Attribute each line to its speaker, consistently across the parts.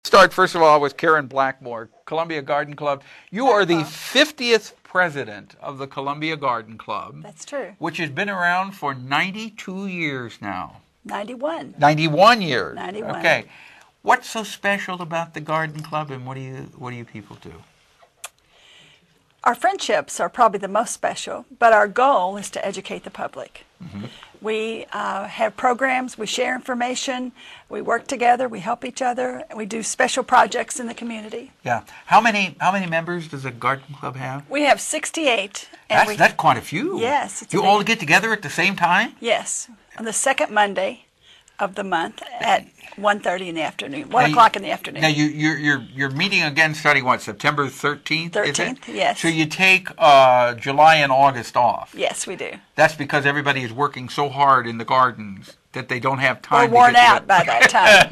Speaker 1: Start first of all with Karen Blackmore, Columbia Garden Club. You are the 50th president of the Columbia Garden Club.
Speaker 2: That's true.
Speaker 1: Which has been around for 92 years now.
Speaker 2: 91.
Speaker 1: 91 years.
Speaker 2: 91.
Speaker 1: Okay. What's so special about the Garden Club, and what do you people do?
Speaker 2: Our friendships are probably the most special, but our goal is to educate the public.
Speaker 1: Mm-hmm.
Speaker 2: We have programs, we share information, we work together, we help each other, and we do special projects in the community.
Speaker 1: Yeah. How many members does a garden club have?
Speaker 2: We have 68. And
Speaker 1: That's quite a few.
Speaker 2: Yes.
Speaker 1: You all get together at the same time?
Speaker 2: Yes. On the second Monday of the month at 1:30 in the afternoon, 1 o'clock in the afternoon.
Speaker 1: Now you're meeting again starting what, September 13th?
Speaker 2: 13th, yes.
Speaker 1: So you take July and August off.
Speaker 2: Yes, we do.
Speaker 1: That's because everybody is working so hard in the gardens that they don't have time.
Speaker 2: We're worn out by that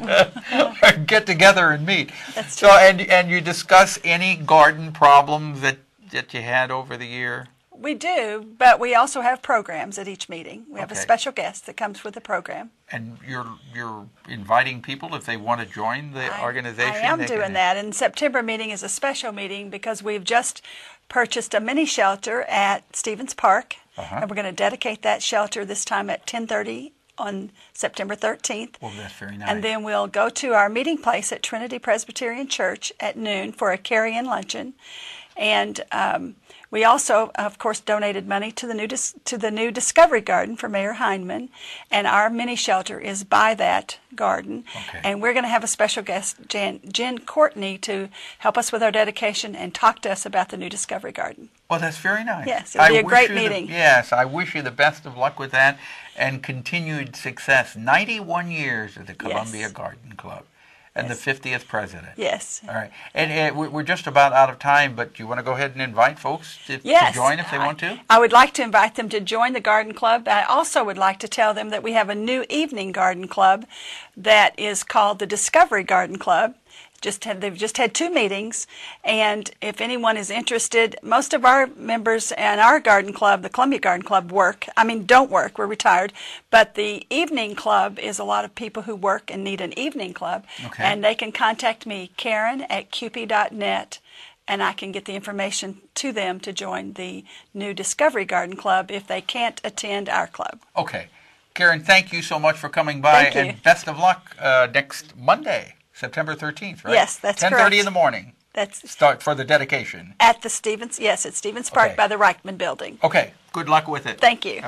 Speaker 2: time.
Speaker 1: Get together and meet.
Speaker 2: That's true.
Speaker 1: So and you discuss any garden problems that you had over the year?
Speaker 2: We do, but we also have programs at each meeting. We have a
Speaker 1: Okay.
Speaker 2: special guest that comes with the program.
Speaker 1: And you're inviting people if they want to join the organization?
Speaker 2: I am
Speaker 1: they
Speaker 2: doing
Speaker 1: can...
Speaker 2: that, and September meeting is a special meeting because we've just purchased a mini shelter at Stevens Park, and we're going to dedicate that shelter this time at 10:30 on September 13th.
Speaker 1: Well, that's very nice.
Speaker 2: And then we'll go to our meeting place at Trinity Presbyterian Church at noon for a carry-in luncheon. And we also, of course, donated money to the new Discovery Garden for Mayor Heineman, and our mini shelter is by that garden.
Speaker 1: Okay.
Speaker 2: And we're going to have a special guest, Jen Courtney, to help us with our dedication and talk to us about the new Discovery Garden.
Speaker 1: Well, that's very nice.
Speaker 2: Yes, it'll be a great
Speaker 1: wish you
Speaker 2: meeting.
Speaker 1: Yes, I wish you the best of luck with that and continued success. 91 years at the Columbia
Speaker 2: Yes.
Speaker 1: Garden Club. And
Speaker 2: Yes.
Speaker 1: the 50th president.
Speaker 2: Yes.
Speaker 1: All right. And we're just about out of time, but do you want to go ahead and invite folks to
Speaker 2: Yes,
Speaker 1: join if they want to?
Speaker 2: I would like to invite them to join the garden club. I also would like to tell them that we have a new evening garden club that is called the Discovery Garden Club. They've just had 2 meetings, and if anyone is interested, most of our members in our garden club, the Columbia Garden Club, don't work, we're retired, but the evening club is a lot of people who work and need an evening club,
Speaker 1: Okay.
Speaker 2: and they can contact me, Karen at QP.net, and I can get the information to them to join the new Discovery Garden Club if they can't attend our club.
Speaker 1: Okay. Karen, thank you so much for coming by,
Speaker 2: Thank you.
Speaker 1: and best of luck next Monday, September 13th, right?
Speaker 2: Yes, that's
Speaker 1: 10:30
Speaker 2: correct.
Speaker 1: in the morning.
Speaker 2: That's
Speaker 1: Start for the dedication.
Speaker 2: at the Stevens Park
Speaker 1: Okay.
Speaker 2: by the Reichman Building.
Speaker 1: Okay. Good luck with it.
Speaker 2: Thank you.